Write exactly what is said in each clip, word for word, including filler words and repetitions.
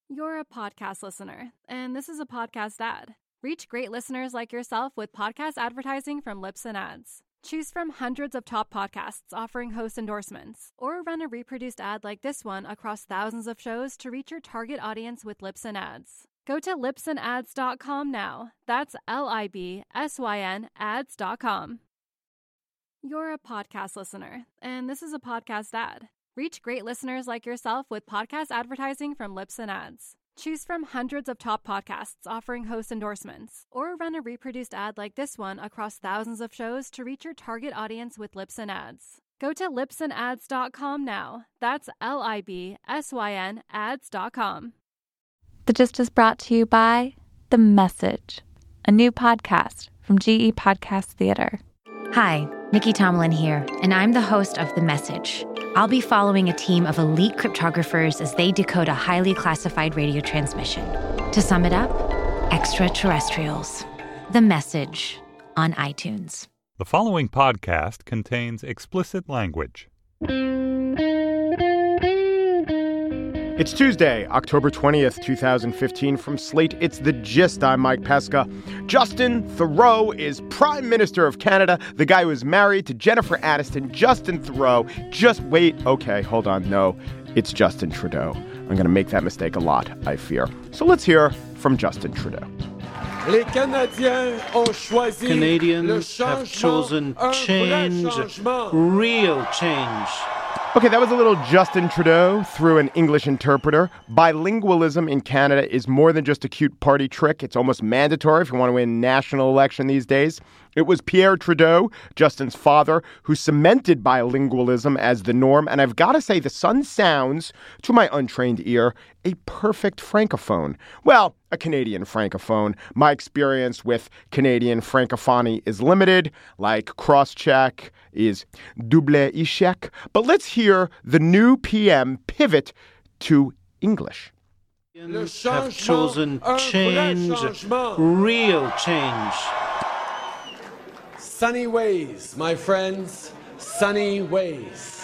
You're a podcast listener, and this is a podcast ad. Reach great listeners like yourself with podcast advertising from Libsyn Ads. Choose from hundreds of top podcasts offering host endorsements, or run a reproduced ad like this one across thousands of shows to reach your target audience with Libsyn Ads. Go to libsyn ads dot com now. That's L I B S Y N ads dot com. You're a podcast listener, and this is a podcast ad. Reach great listeners like yourself with podcast advertising from Libsyn Ads. Choose from hundreds of top podcasts offering host endorsements, or run a reproduced ad like this one across thousands of shows to reach your target audience with Libsyn Ads. Go to libsyn ads dot com now. That's L I B S Y N ads dot com. The Gist is brought to you by The Message, a new podcast from G E Podcast Theater. Hi, Nikki Tomlin here, and I'm the host of The Message. I'll be following a team of elite cryptographers as they decode a highly classified radio transmission. To sum it up, extraterrestrials. The Message on iTunes. The following podcast contains explicit language. It's Tuesday, October twentieth, twenty fifteen. From Slate, it's The Gist. I'm Mike Pesca. Justin Theroux is Prime Minister of Canada, the guy who is married to Jennifer Aniston. Justin Theroux. Just wait. Okay, hold on. No, it's Justin Trudeau. I'm going to make that mistake a lot, I fear. So let's hear from Justin Trudeau. Les Canadiens ont choisi Canadians have chosen change, real change. Okay, that was a little Justin Trudeau through an English interpreter. Bilingualism in Canada is more than just a cute party trick. It's almost mandatory if you want to win a national election these days. It was Pierre Trudeau, Justin's father, who cemented bilingualism as the norm. And I've got to say, the son sounds, to my untrained ear, a perfect francophone. Well, a Canadian francophone. My experience with Canadian francophony is limited, like cross-check is double échec. But let's hear the new P M pivot to English. Have chosen change, real change. Sunny ways, my friends, sunny ways.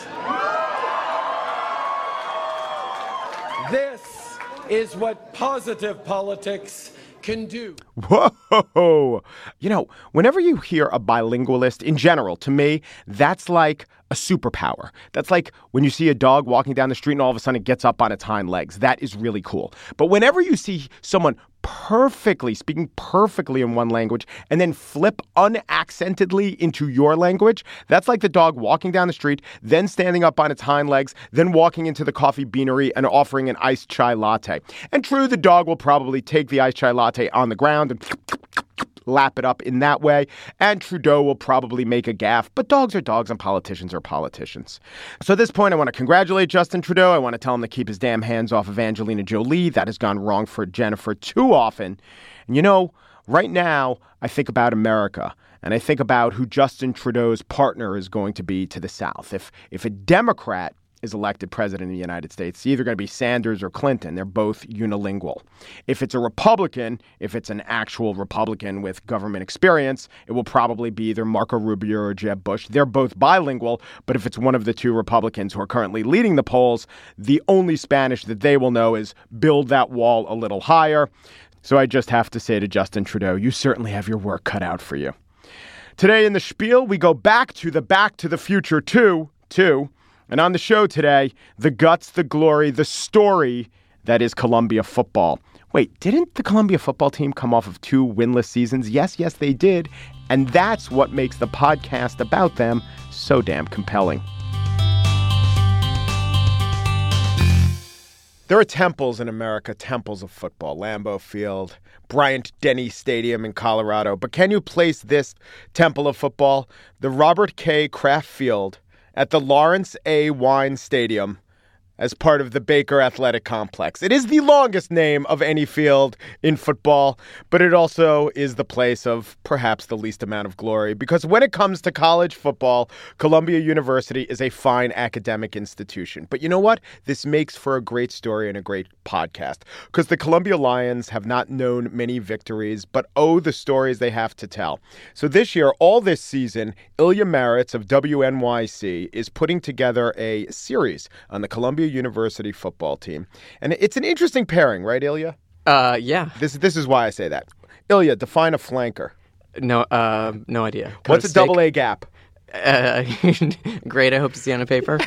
This is what positive politics can do. Whoa! You know, whenever you hear a bilingualist in general, to me, that's like a superpower. That's like when you see a dog walking down the street and all of a sudden it gets up on its hind legs. That is really cool. But whenever you see someone perfectly, speaking perfectly in one language and then flip unaccentedly into your language, that's like the dog walking down the street, then standing up on its hind legs, then walking into the coffee beanery and offering an iced chai latte. And true, the dog will probably take the iced chai latte on the ground and lap it up in that way. And Trudeau will probably make a gaffe, but dogs are dogs and politicians are politicians. So at this point, I want to congratulate Justin Trudeau. I want to tell him to keep his damn hands off of Angelina Jolie. That has gone wrong for Jennifer too often. And you know, right now, I think about America and I think about who Justin Trudeau's partner is going to be to the South. If, if a Democrat is elected president of the United States, it's either going to be Sanders or Clinton. They're both unilingual. If it's a Republican, if it's an actual Republican with government experience, it will probably be either Marco Rubio or Jeb Bush. They're both bilingual, but if it's one of the two Republicans who are currently leading the polls, the only Spanish that they will know is build that wall a little higher. So I just have to say to Justin Trudeau, you certainly have your work cut out for you. Today in the spiel, we go back to the Back to the Future two, two. And on the show today, the guts, the glory, the story that is Columbia football. Wait, didn't the Columbia football team come off of two winless seasons? Yes, yes, they did. And that's what makes the podcast about them so damn compelling. There are temples in America, temples of football. Lambeau Field, Bryant-Denny Stadium in Colorado. But can you place this temple of football? The Robert K. Kraft Field at the Lawrence A. Wine Stadium as part of the Baker Athletic Complex. It is the longest name of any field in football, but it also is the place of perhaps the least amount of glory. Because when it comes to college football, Columbia University is a fine academic institution. But you know what? This makes for a great story and a great podcast. Because the Columbia Lions have not known many victories, but oh, the stories they have to tell. So this year, all this season, Ilya Maritz of W N Y C is putting together a series on the Columbia Columbia University football team. And it's an interesting pairing, right, Ilya? Uh, yeah. This, this is why I say that. Ilya, define a flanker. No, uh, no idea. Cut What's a double A gap? Uh, great, I hope to see on a paper.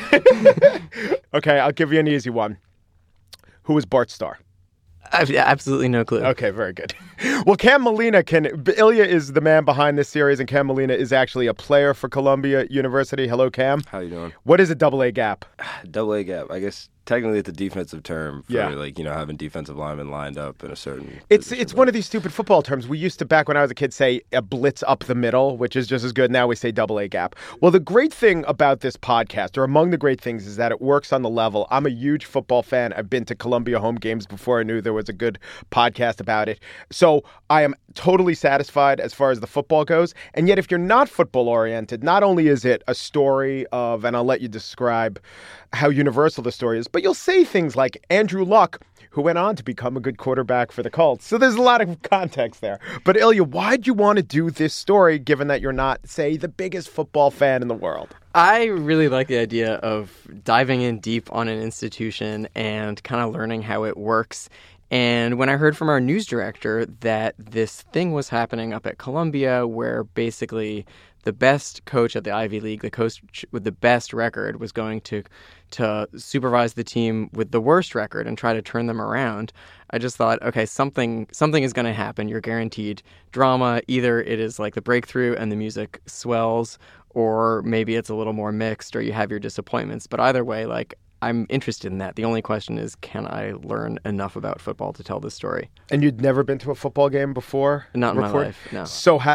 Okay, I'll give you an easy one. Who was Bart Starr? I have absolutely no clue. Okay, very good. Well, Cam Molina can... Ilya is the man behind this series, and Cam Molina is actually a player for Columbia University. Hello, Cam. How you doing? What is a double A gap? Double A gap. I guess technically it's a defensive term for Yeah. like, you know, having defensive linemen lined up in a certain It's position, it's but- one of these stupid football terms. We used to, back when I was a kid, say a blitz up the middle, which is just as good. Now we say double A gap. Well, the great thing about this podcast, or among the great things, is that it works on the level. I'm a huge football fan. I've been to Columbia home games before I knew there was a good podcast about it. So I am totally satisfied as far as the football goes. And yet, if you're not football oriented, not only is it a story of, and I'll let you describe how universal the story is, but you'll say things like Andrew Luck, who went on to become a good quarterback for the Colts. So there's a lot of context there. But Ilya, why'd you want to do this story, given that you're not, say, the biggest football fan in the world? I really like the idea of diving in deep on an institution and kind of learning how it works. And when I heard from our news director that this thing was happening up at Columbia, where basically the best coach at the Ivy League, the coach with the best record, was going to to supervise the team with the worst record and try to turn them around, I just thought, okay, something something is going to happen. You're guaranteed drama. Either it is like the breakthrough and the music swells, or maybe it's a little more mixed, or you have your disappointments. But either way, like, I'm interested in that. The only question is, can I learn enough about football to tell this story? And you'd never been to a football game before? Not in report? my life, no. So ha-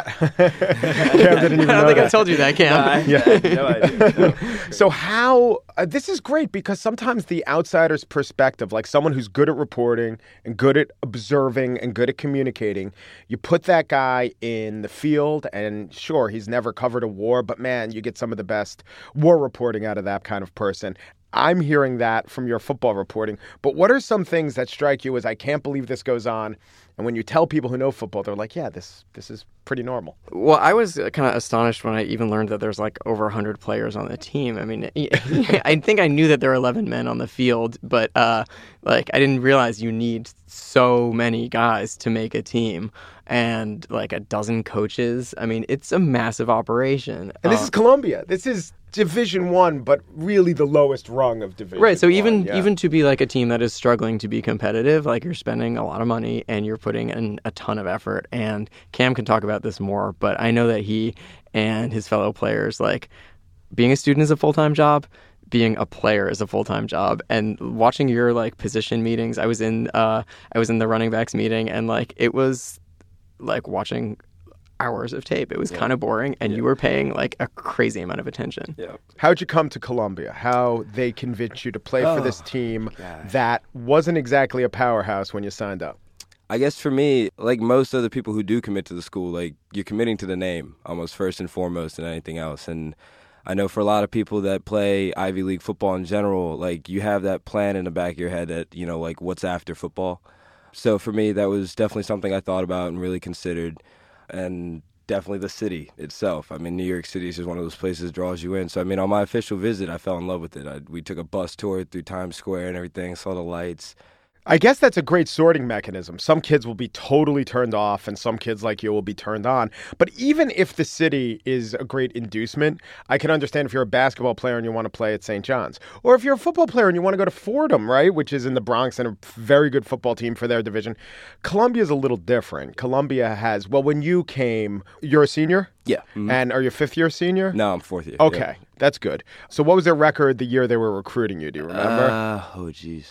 Cam didn't even I don't know think that. I told you that, Cam. I, Yeah. I had no idea. No. So how uh, this is great, because sometimes the outsider's perspective, like someone who's good at reporting and good at observing and good at communicating, you put that guy in the field, and sure, he's never covered a war, but man, you get some of the best war reporting out of that kind of person. I'm hearing that from your football reporting. But what are some things that strike you as, I can't believe this goes on? And when you tell people who know football, they're like, yeah, this this is pretty normal. Well, I was kind of astonished when I even learned that there's like over one hundred players on the team. I mean, I think I knew that there were eleven men on the field, but uh, like I didn't realize you need so many guys to make a team, and like a dozen coaches. I mean, it's a massive operation. And this Uh, is Columbia. This is Division One, but really the lowest rung of Division Right, so one, even yeah. even to be like a team that is struggling to be competitive, like you're spending a lot of money and you're putting in a ton of effort. And Cam can talk about this more, but I know that he and his fellow players, like, being a student is a full-time job, being a player is a full-time job. And watching your like position meetings, I was in uh I was in the running backs meeting, and like it was like watching hours of tape. It was Yeah. kind of boring, and Yeah. you were paying like a crazy amount of attention. Yeah. How'd you come to Columbia? How they convinced you to play for this Oh, team God. that wasn't exactly a powerhouse when you signed up? I guess for me, like most other people who do commit to the school, like you're committing to the name almost first and foremost than anything else. And I know for a lot of people that play Ivy League football in general, like you have that plan in the back of your head that, you know, like what's after football. So for me, that was definitely something I thought about and really considered. And definitely the city itself. I mean, New York City is just one of those places that draws you in. So, I mean, on my official visit, I fell in love with it. I, we took a bus tour through Times Square and everything, saw the lights. I guess that's a great sorting mechanism. Some kids will be totally turned off, and some kids like you will be turned on. But even if the city is a great inducement, I can understand if you're a basketball player and you want to play at Saint John's. Or if you're a football player and you want to go to Fordham, right, which is in the Bronx and a very good football team for their division. Columbia's a little different. Columbia has, well, when you came, you're a senior? Yeah. Mhm. And are you a fifth-year senior? No, I'm fourth year. Okay, Yeah. that's good. So what was their record the year they were recruiting you? Do you remember? Uh, oh, jeez.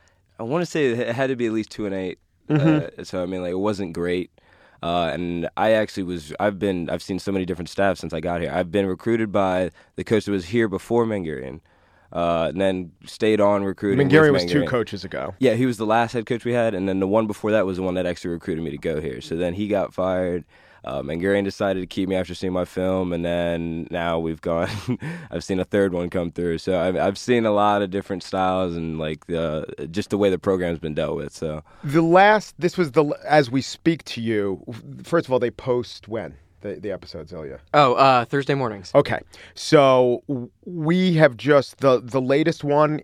I want to say it had to be at least two and eight. Mm-hmm. Uh, so I mean, like, it wasn't great. Uh, and I actually was. I've been. I've seen so many different staff since I got here. I've been recruited by the coach that was here before Mangarian, uh, and then stayed on recruiting. Mangarian with was two Mangarian. coaches ago. Yeah, he was the last head coach we had, and then the one before that was the one that actually recruited me to go here. So then he got fired. Um, and Mangarian decided to keep me after seeing my film, and then now we've gone. I've seen a third one come through, so I've I've seen a lot of different styles and like the just the way the program's been dealt with. So The last, this was the, as we speak to you, first of all, they post when? the, the episodes, Ilya? Oh, uh, Thursday mornings. Okay. So we have just, the, the latest one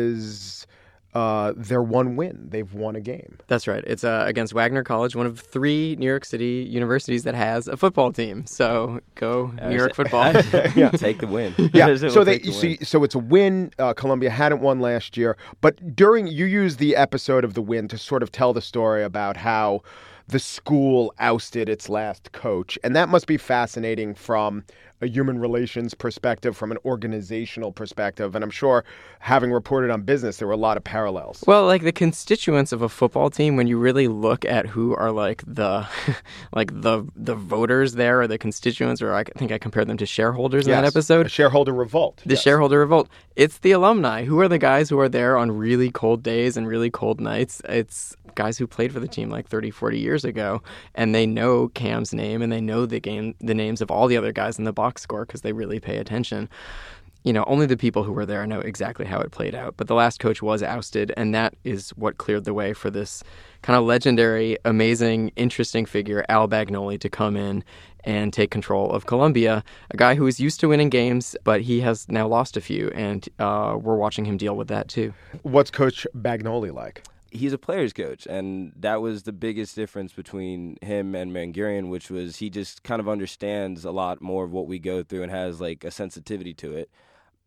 is uh, their one win. They've won a game. That's right. It's uh, against Wagner College, one of three New York City universities that has a football team. So go New York football. Yeah. Take the win. Yeah. So they the so, win. so it's a win. Uh, Columbia hadn't won last year, but during you use the episode of the win to sort of tell the story about how the school ousted its last coach, and that must be fascinating from a human relations perspective, from an organizational perspective, and I'm sure, having reported on business, there were a lot of parallels. Well, like the constituents of a football team, when you really look at who are like the like the the voters there, or the constituents, or I think I compared them to shareholders Yes, in that episode. A shareholder revolt. The yes. shareholder revolt. It's the alumni. Who are the guys who are there on really cold days and really cold nights? It's guys who played for the team like thirty, forty years ago, and they know Cam's name, and they know the game, the names of all the other guys in the box score because they really pay attention. You know, only the people who were there know exactly how it played out. But the last coach was ousted, and that is what cleared the way for this kind of legendary, amazing, interesting figure, Al Bagnoli, to come in and take control of Columbia, a guy who is used to winning games, but he has now lost a few, and uh, we're watching him deal with that too. What's Coach Bagnoli like? He's a player's coach, and that was the biggest difference between him and Mangarian, which was he just kind of understands a lot more of what we go through and has like a sensitivity to it.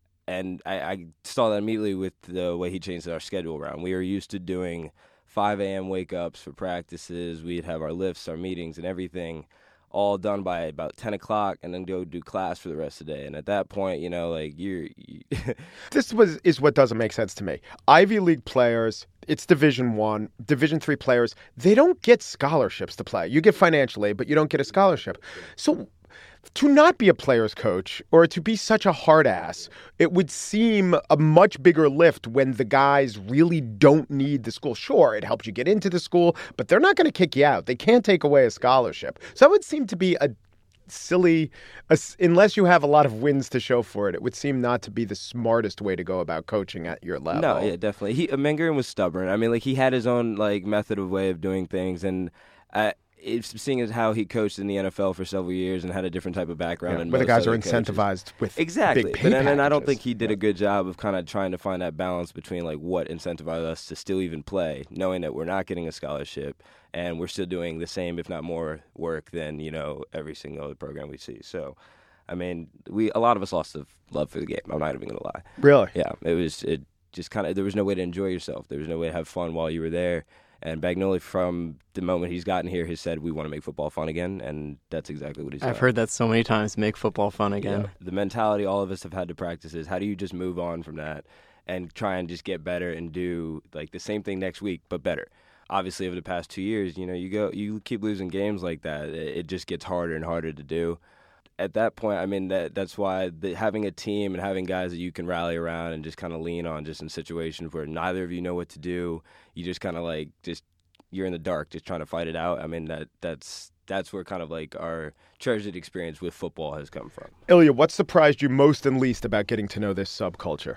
And I, I saw that immediately with the way he changed our schedule around. We were used to doing five a.m. wake-ups for practices. We'd have our lifts, our meetings, and everything all done by about ten o'clock, and then go do class for the rest of the day. And at that point, you know, like you're... You this was is what doesn't make sense to me. Ivy League players, it's Division One, Division Three players, they don't get scholarships to play. You get financial aid, but you don't get a scholarship. So to not be a player's coach, or to be such a hard ass, it would seem a much bigger lift when the guys really don't need the school. Sure, it helps you get into the school, but they're not going to kick you out. They can't take away a scholarship. So that would seem to be a silly, a, unless you have a lot of wins to show for it, it would seem not to be the smartest way to go about coaching at your level. No, yeah, definitely. He, Mangarian was stubborn. I mean, like, he had his own, like, method of way of doing things, and I... It's seeing as how he coached in the N F L for several years and had a different type of background. Yeah, and where the guys are coaches. incentivized with exactly. big pay but, and, and I don't packages. think he did yeah. a good job of kind of trying to find that balance between like what incentivized us to still even play, knowing that we're not getting a scholarship and we're still doing the same, if not more, work than you know every single other program we see. So, I mean, we a lot of us lost the love for the game. I'm not even gonna lie. Really? Yeah. It was it just kind of there was no way to enjoy yourself. There was no way to have fun while you were there. And Bagnoli, from the moment he's gotten here, has said, we want to make football fun again, and that's exactly what he's done. I've heard that so many times, make football fun again. Yeah. The mentality all of us have had to practice is, how do you just move on from that and try and just get better and do like the same thing next week, but better? Obviously, over the past two years, you know, you go, you keep losing games like that, it just gets harder and harder to do. At that point, I mean, that that's why the, having a team and having guys that you can rally around and just kind of lean on just in situations where neither of you know what to do, you just kind of like, just you're in the dark just trying to fight it out. I mean, that that's that's where kind of like our treasured experience with football has come from. Ilya, what surprised you most and least about getting to know this subculture?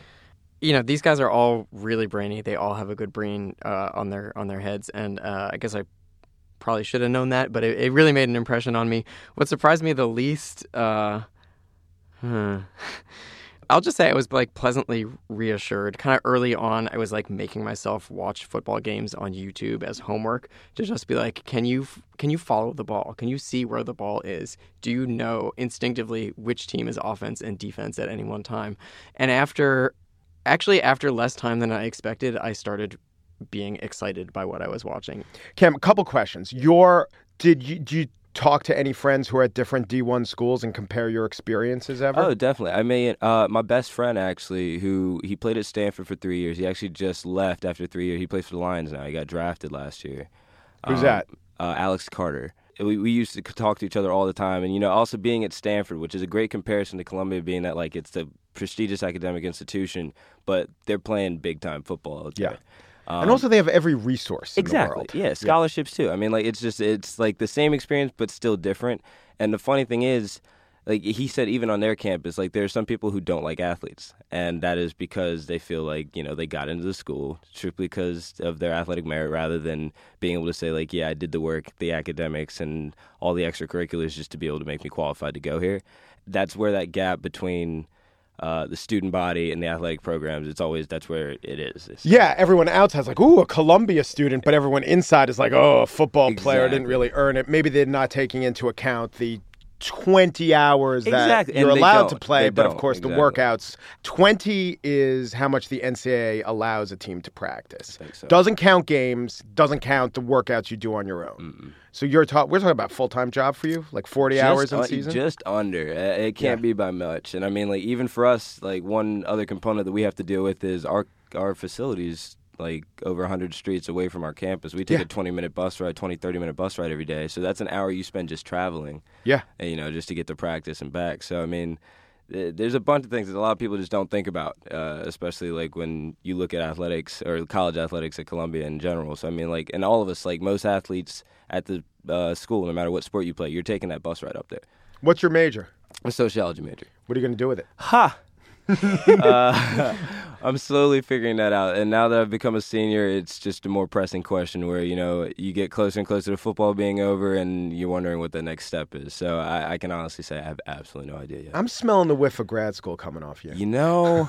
You know, these guys are all really brainy. They all have a good brain uh, on their on their heads, and uh, I guess I probably should have known that, but it, it really made an impression on me. What surprised me the least, uh, hmm, I'll just say I was like pleasantly reassured. Kind of early on, I was like making myself watch football games on YouTube as homework to just be like, can you can you follow the ball? Can you see where the ball is? Do you know instinctively which team is offense and defense at any one time? And after, actually after less time than I expected, I started being excited by what I was watching. Cam, a couple questions. Your did you do you talk to any friends who are at different D one schools and compare your experiences ever? Oh, definitely. I mean, uh, my best friend actually, who he played at Stanford for three years. He actually just left after three years. He plays for the Lions now. He got drafted last year. Who's um, that? Uh, Alex Carter. We we used to talk to each other all the time, and you know, also being at Stanford, which is a great comparison to Columbia, being that like it's a prestigious academic institution, but they're playing big time football. Yeah. Um, and also they have every resource in exactly. the world. Yeah, scholarships yeah. too. I mean, like it's just it's like the same experience but still different. And the funny thing is, like he said, even on their campus, like there are some people who don't like athletes, and that is because they feel like, you know, they got into the school strictly because of their athletic merit rather than being able to say like, yeah, I did the work, the academics, and all the extracurriculars just to be able to make me qualified to go here. That's where that gap between uh, the student body and the athletic programs, it's always, that's where it is. It's, yeah, everyone outside's like, ooh, a Columbia student, but everyone inside is like, oh, a football exactly. player didn't really earn it. Maybe they're not taking into account the twenty hours that exactly. you're and allowed don't. to play, they but don't. of course exactly. the workouts, twenty is how much the N C double A allows a team to practice. I think so. Doesn't count games, doesn't count the workouts you do on your own. Mm-mm. So you're ta- we're talking about full-time job for you, like forty just hours in un- season? Just under. It can't Yeah. be by much. And I mean, like, even for us, like, one other component that we have to deal with is our our facilities, like, over one hundred streets away from our campus. We take Yeah. a twenty-minute bus ride, twenty, thirty-minute bus ride every day. So that's an hour you spend just traveling. Yeah. And, you know, just to get to practice and back. So, I mean, th- there's a bunch of things that a lot of people just don't think about, uh, especially, like, when you look at athletics or college athletics at Columbia in general. So, I mean, like, and all of us, like, most athletes at the uh, school, no matter what sport you play, you're taking that bus ride up there. What's your major? I'm a sociology major. What are you going to do with it? Ha! uh, I'm slowly figuring that out. And now that I've become a senior, it's just a more pressing question where, you know, you get closer and closer to football being over and you're wondering what the next step is. So I, I can honestly say I have absolutely no idea yet. I'm smelling the whiff of grad school coming off you. You know,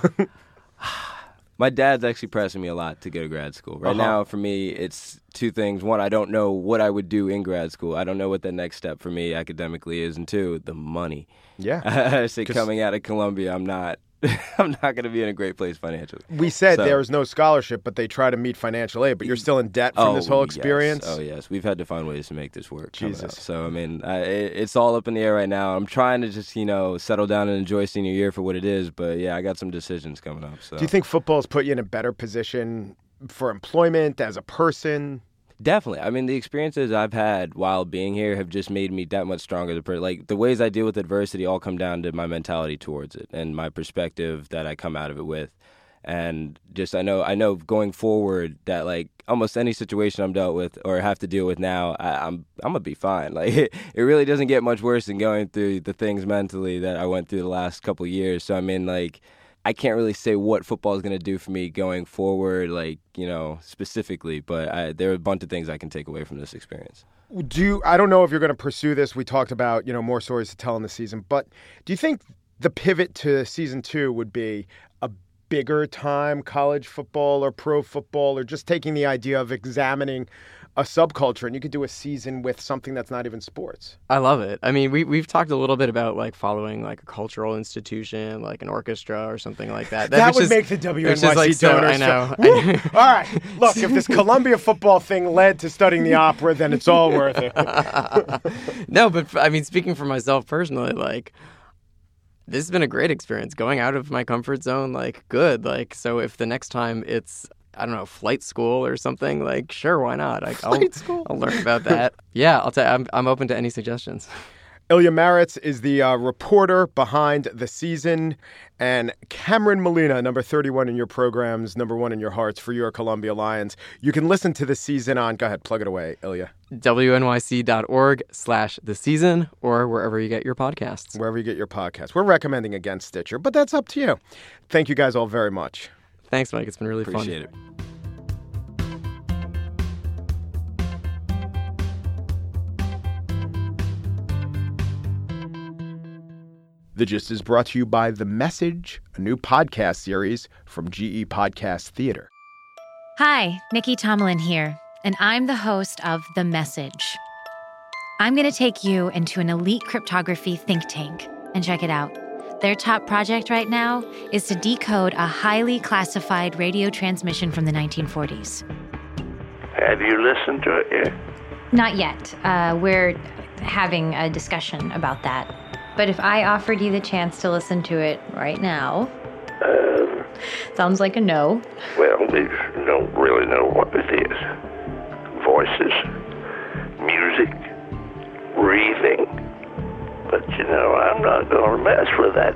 my dad's actually pressing me a lot to go to grad school. Right Uh-huh. now, for me, it's two things. One, I don't know what I would do in grad school. I don't know what the next step for me academically is. And two, the money. Yeah. I say coming out of Columbia, I'm not... I'm not going to be in a great place financially. We said So- there is no scholarship, but they try to meet financial aid. But you're still in debt from oh, this whole yes. experience? Oh, yes. We've had to find ways to make this work. coming Jesus. out. So, I mean, I, it, it's all up in the air right now. I'm trying to just, you know, settle down and enjoy senior year for what it is. But, yeah, I got some decisions coming up. So. Do you think football's put you in a better position for employment as a person? Definitely. I mean, the experiences I've had while being here have just made me that much stronger. Like, the ways I deal with adversity all come down to my mentality towards it and my perspective that I come out of it with. And just I know I know going forward that, like, almost any situation I'm dealt with or have to deal with now, I, I'm I'm going to be fine. Like, it, it really doesn't get much worse than going through the things mentally that I went through the last couple of years. So, I mean, like, I can't really say what football is going to do for me going forward, like, you know, specifically, but I, there are a bunch of things I can take away from this experience. Do you, I don't know if you're going to pursue this. We talked about, you know, more stories to tell in the season, but do you think the pivot to season two would be a bigger time college football or pro football, or just taking the idea of examining a subculture, and you could do a season with something that's not even sports? I love it. I mean, we, we've talked a little bit about, like, following, like, a cultural institution, like an orchestra or something like that. That, that would is, make the W N Y C is, like, so- donors I know. feel- Woo! All right, look, if this Columbia football thing led to studying the opera, then it's all worth it. No, but, I mean, speaking for myself personally, like, this has been a great experience. Going out of my comfort zone, like, good. Like, so if the next time it's, I don't know, flight school or something, like, sure, why not? Like, Flight I'll, school. I'll learn about that. Yeah, I'll tell. I'm I'm open to any suggestions. Ilya Maritz is the uh, reporter behind the season, and Cameron Molina, number thirty-one in your programs, number one in your hearts for your Columbia Lions. You can listen to the season on, go ahead, plug it away, Ilya. W N Y C dot org slash the season or wherever you get your podcasts. Wherever you get your podcast. We're recommending against Stitcher, but that's up to you. Thank you guys all very much. Thanks, Mike. It's been really Appreciate fun. it. The Gist is brought to you by The Message, a new podcast series from G E Podcast Theater. Hi, Nikki Tomlin here, and I'm the host of The Message. I'm going to take you into an elite cryptography think tank, and check it out. Their top project right now is to decode a highly classified radio transmission from the nineteen forties. Have you listened to it yet? Not yet. Uh, we're having a discussion about that. But if I offered you the chance to listen to it right now... Um, sounds like a no. well, you don't really know what it is. Voices, music, breathing. But, you know, I'm not going to mess with that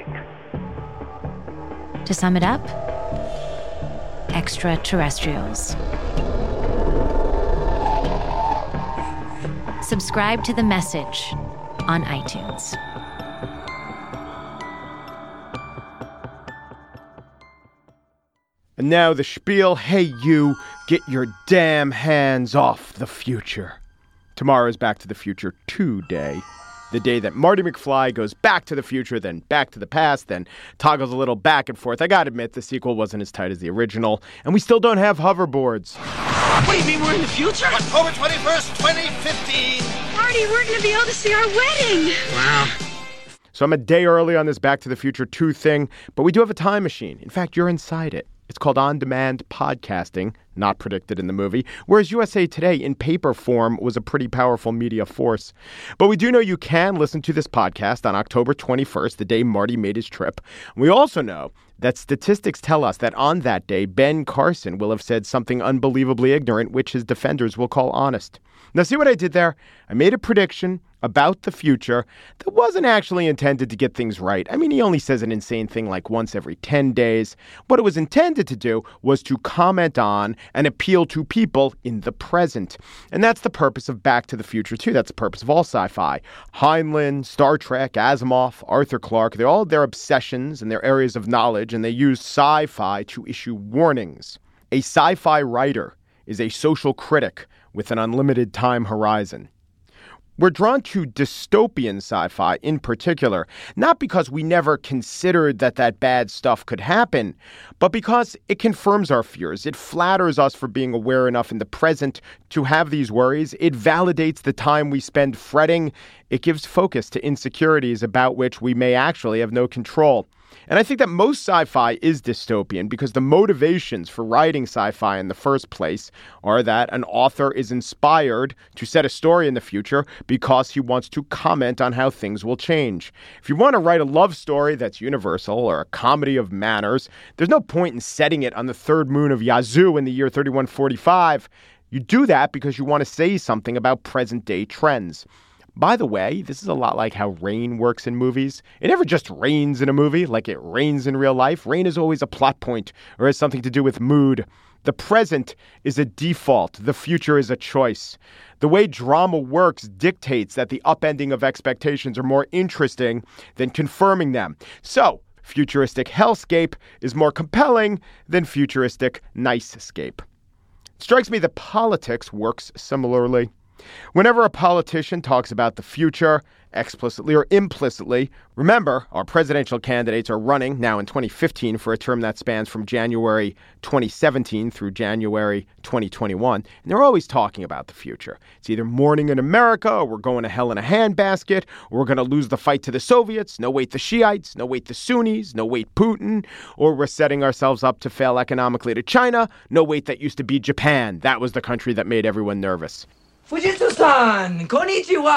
thing. To sum it up, extraterrestrials. Subscribe to The Message on iTunes. And now the spiel, hey you, get your damn hands off the future. Tomorrow is Back to the Future two day. The day that Marty McFly goes back to the future, then back to the past, then toggles a little back and forth. I gotta admit, the sequel wasn't as tight as the original, and we still don't have hoverboards. What do you mean we're in the future? October twenty-first, twenty fifteen. Marty, we're going to be able to see our wedding. Wow. So I'm a day early on this Back to the Future two thing, but we do have a time machine. In fact, you're inside it. It's called on-demand podcasting, not predicted in the movie, whereas U S A Today in paper form was a pretty powerful media force. But we do know you can listen to this podcast on October twenty-first, the day Marty made his trip. We also know that statistics tell us that on that day, Ben Carson will have said something unbelievably ignorant, which his defenders will call honest. Now, see what I did there? I made a prediction about the future that wasn't actually intended to get things right. I mean, he only says an insane thing like once every ten days. What it was intended to do was to comment on and appeal to people in the present. And that's the purpose of Back to the Future, too. That's the purpose of all sci-fi. Heinlein, Star Trek, Asimov, Arthur Clarke, they're all their obsessions and their areas of knowledge, and they use sci-fi to issue warnings. A sci-fi writer is a social critic with an unlimited time horizon. We're drawn to dystopian sci-fi in particular, not because we never considered that that bad stuff could happen, but because it confirms our fears. It flatters us for being aware enough in the present to have these worries. It validates the time we spend fretting. It gives focus to insecurities about which we may actually have no control. And I think that most sci-fi is dystopian because the motivations for writing sci-fi in the first place are that an author is inspired to set a story in the future because he wants to comment on how things will change. If you want to write a love story that's universal or a comedy of manners, there's no point in setting it on the third moon of Yazoo in the year thirty-one forty-five. You do that because you want to say something about present-day trends. By the way, this is a lot like how rain works in movies. It never just rains in a movie like it rains in real life. Rain is always a plot point or has something to do with mood. The present is a default. The future is a choice. The way drama works dictates that the upending of expectations are more interesting than confirming them. So, futuristic hellscape is more compelling than futuristic nicescape. It strikes me that politics works similarly. Whenever a politician talks about the future, explicitly or implicitly, remember, our presidential candidates are running now in twenty fifteen for a term that spans from January twenty seventeen through January twenty twenty-one, and they're always talking about the future. It's either morning in America, or we're going to hell in a handbasket, or we're going to lose the fight to the Soviets, no wait the Shiites, no wait the Sunnis, no wait Putin, or we're setting ourselves up to fail economically to China, no wait that used to be Japan. That was the country that made everyone nervous. Fujitsu-san, konnichiwa!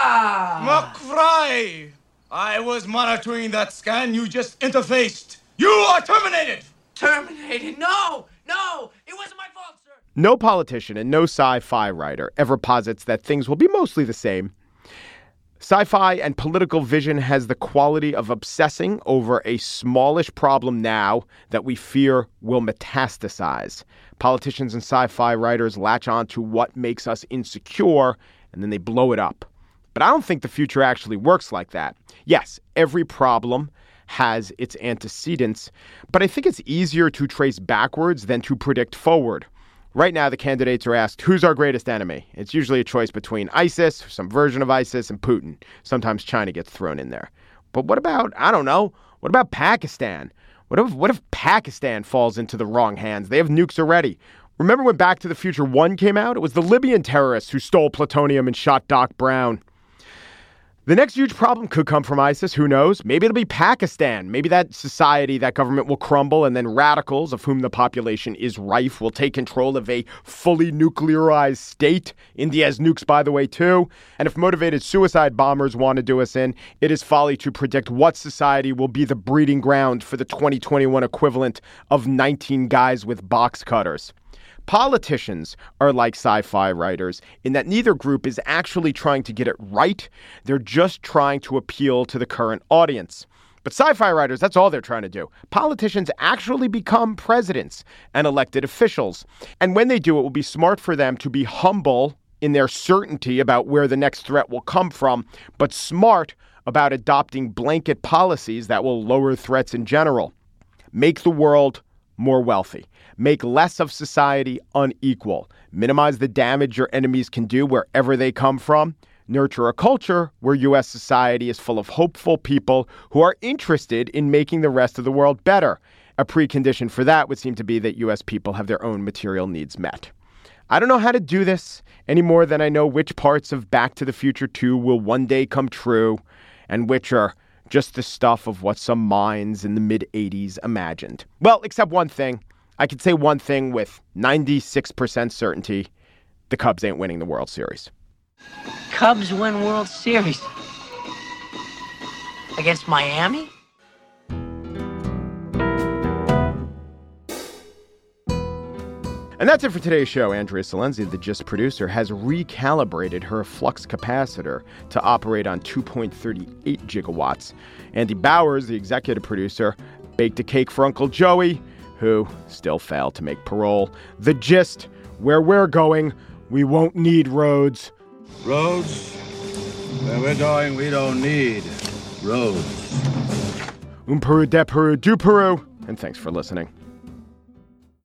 McFly! I was monitoring that scan you just interfaced. You are terminated! Terminated? No! No! It wasn't my fault, sir! No politician and no sci-fi writer ever posits that things will be mostly the same. Sci-fi and political vision has the quality of obsessing over a smallish problem now that we fear will metastasize. Politicians and sci-fi writers latch on to what makes us insecure, and then they blow it up. But I don't think the future actually works like that. Yes, every problem has its antecedents, but I think it's easier to trace backwards than to predict forward. Right now, the candidates are asked, who's our greatest enemy? It's usually a choice between ISIS, some version of ISIS, and Putin. Sometimes China gets thrown in there. But what about, I don't know, what about Pakistan? What if, what if Pakistan falls into the wrong hands? They have nukes already. Remember when Back to the Future one came out? It was the Libyan terrorists who stole plutonium and shot Doc Brown. The next huge problem could come from ISIS. Who knows? Maybe it'll be Pakistan. Maybe that society, that government will crumble, and then radicals, of whom the population is rife, will take control of a fully nuclearized state. India has nukes, by the way, too. And if motivated suicide bombers want to do us in, it is folly to predict what society will be the breeding ground for the twenty twenty-one equivalent of nineteen guys with box cutters. Politicians are like sci-fi writers in that neither group is actually trying to get it right. They're just trying to appeal to the current audience. But sci-fi writers, that's all they're trying to do. Politicians actually become presidents and elected officials. And when they do, it will be smart for them to be humble in their certainty about where the next threat will come from, but smart about adopting blanket policies that will lower threats in general. Make the world more wealthy, make less of society unequal, minimize the damage your enemies can do wherever they come from, nurture a culture where U S society is full of hopeful people who are interested in making the rest of the world better. A precondition for that would seem to be that U S people have their own material needs met. I don't know how to do this any more than I know which parts of Back to the Future two will one day come true and which are just the stuff of what some minds in the mid-eighties imagined. Well, except one thing. I can say one thing with ninety-six percent certainty. The Cubs ain't winning the World Series. Cubs win World Series. Against Miami? And that's it for today's show. Andrea Salenzi, the Gist producer, has recalibrated her flux capacitor to operate on two point three eight gigawatts. Andy Bowers, the executive producer, baked a cake for Uncle Joey, who still failed to make parole. The Gist, where we're going, we won't need roads. Roads? Where we're going, we don't need roads. Um Peru de Peru du Peru, and thanks for listening.